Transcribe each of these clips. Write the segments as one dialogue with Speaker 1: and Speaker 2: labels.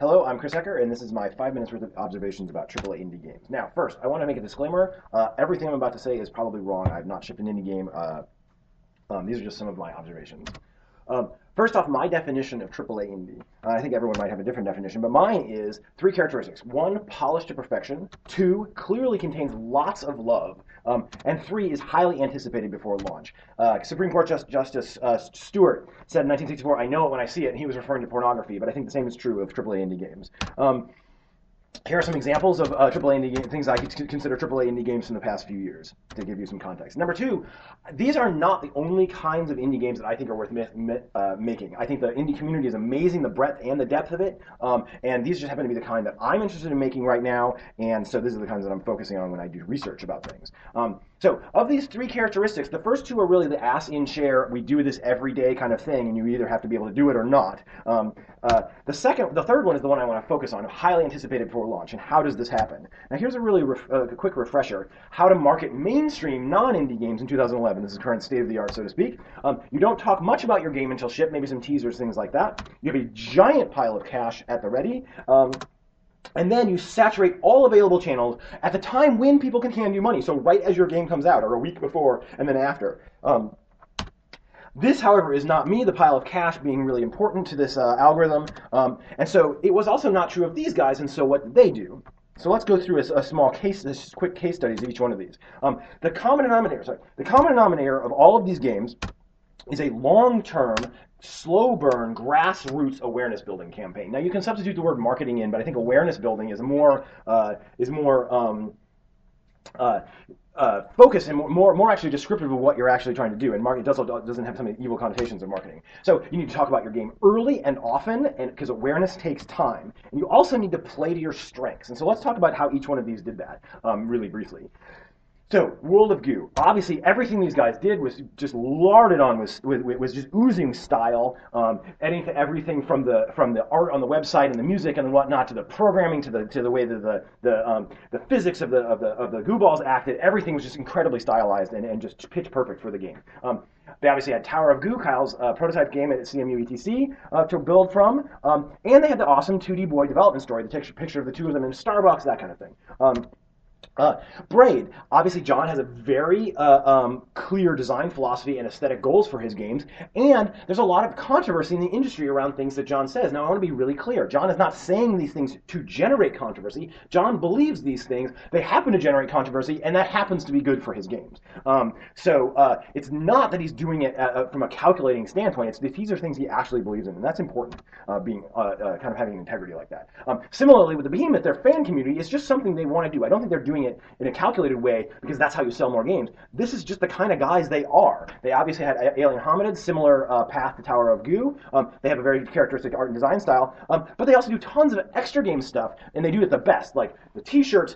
Speaker 1: Hello, I'm Chris Hecker, and this is my 5 minutes worth of observations about AAA indie games. Now, first, I want to make a disclaimer. Everything I'm about to say is probably wrong. I've not shipped an indie game. These are just some of my observations. First off, my definition of AAA indie. I think everyone might have a different definition, but mine is three characteristics. One, polished to perfection. Two, clearly contains lots of love. And three, is highly anticipated before launch. Supreme Court Justice Stewart said in 1964, "I know it when I see it," and he was referring to pornography, but I think the same is true of AAA indie games. Here are some examples of AAA indie things I could consider AAA indie games from the past few years, to give you some context. Number two, these are not the only kinds of indie games that I think are worth making. I think the indie community is amazing, the breadth and the depth of it, and these just happen to be the kind that I'm interested in making right now, and so these are the kinds that I'm focusing on when I do research about things. So of these three characteristics, the first two are really the ass-in-chair, we do this every day kind of thing, and you either have to be able to do it or not. The third one is the one I want to focus on, highly anticipated before launch, and how does this happen? Now here's a really quick refresher, how to market mainstream non-indie games in 2011. This is current state of the art, so to speak. You don't talk much about your game until ship, maybe some teasers, things like that. You have a giant pile of cash at the ready. And then you saturate all available channels at the time when people can hand you money. So right as your game comes out, or a week before, and then after. This, however, is not me, the pile of cash being really important to this algorithm. And so it was also not true of these guys, and so what did they do? So let's go through a small case, this quick case studies of each one of these. The common denominator of all of these games is a long-term, slow burn, grassroots awareness building campaign. Now you can substitute the word marketing in, but I think awareness building is more focused and more actually descriptive of what you're actually trying to do. And marketing doesn't have some of the evil connotations of marketing. So you need to talk about your game early and often, and because awareness takes time. And you also need to play to your strengths. And so let's talk about how each one of these did that really briefly. So, World of Goo. Obviously, everything these guys did was just larded on was just oozing style. Everything from the art on the website and the music and whatnot to the programming to the way that the physics of the Goo Balls acted. Everything was just incredibly stylized and just pitch perfect for the game. They obviously had Tower of Goo, Kyle's prototype game at CMU ETC to build from, and they had the awesome 2D boy development story, the picture of the two of them in Starbucks, that kind of thing. Braid. Obviously, John has a very clear design philosophy and aesthetic goals for his games, and there's a lot of controversy in the industry around things that John says. Now, I want to be really clear. John is not saying these things to generate controversy. John believes these things. They happen to generate controversy, and that happens to be good for his games. So it's not that he's doing it from a calculating standpoint. It's that these are things he actually believes in, and that's important, being kind of having integrity like that. Similarly, with the Behemoth, their fan community is just something they want to do. I don't think they're doing it in a calculated way because that's how you sell more games. This is just the kind of guys they are. They obviously had Alien Hominid, similar path to Tower of Goo. They have a very characteristic art and design style, but they also do tons of extra game stuff, and they do it the best. Like the T-shirts,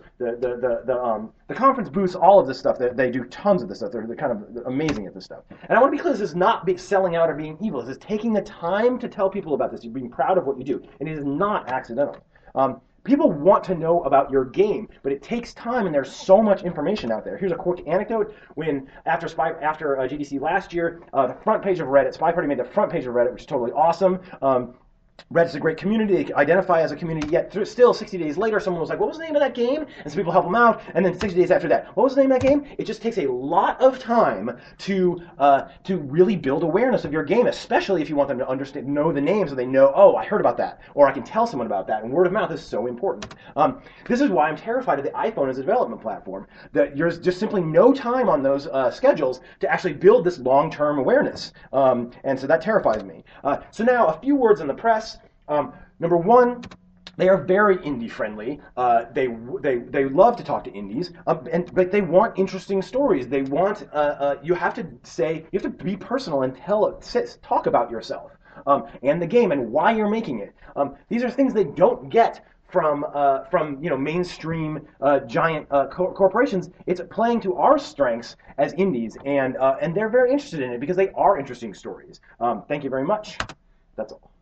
Speaker 1: the conference booths, all of this stuff. They do tons of this stuff. They're kind of amazing at this stuff. And I want to be clear: this is not selling out or being evil. This is taking the time to tell people about this. You're being proud of what you do, and it is not accidental. People want to know about your game, but it takes time, and there's so much information out there. Here's a quick anecdote. When after GDC last year, the front page of Reddit, Spy Party made the front page of Reddit, which is totally awesome. Reddit's a great community. They identify as a community, yet still 60 days later, someone was like, what was the name of that game? And some people help them out, and then 60 days after that, what was the name of that game? It just takes a lot of time to really build awareness of your game, especially if you want them to know the name so they know, oh, I heard about that, or I can tell someone about that, and word of mouth is so important. This is why I'm terrified of the iPhone as a development platform, that there's just simply no time on those schedules to actually build this long-term awareness, and so that terrifies me. So now, a few words on the press. Number one, they are very indie friendly. They love to talk to indies, but they want interesting stories. They want you have to be personal and talk about yourself and the game and why you're making it. These are things they don't get from mainstream giant corporations. It's playing to our strengths as indies, and they're very interested in it because they are interesting stories. Thank you very much. That's all.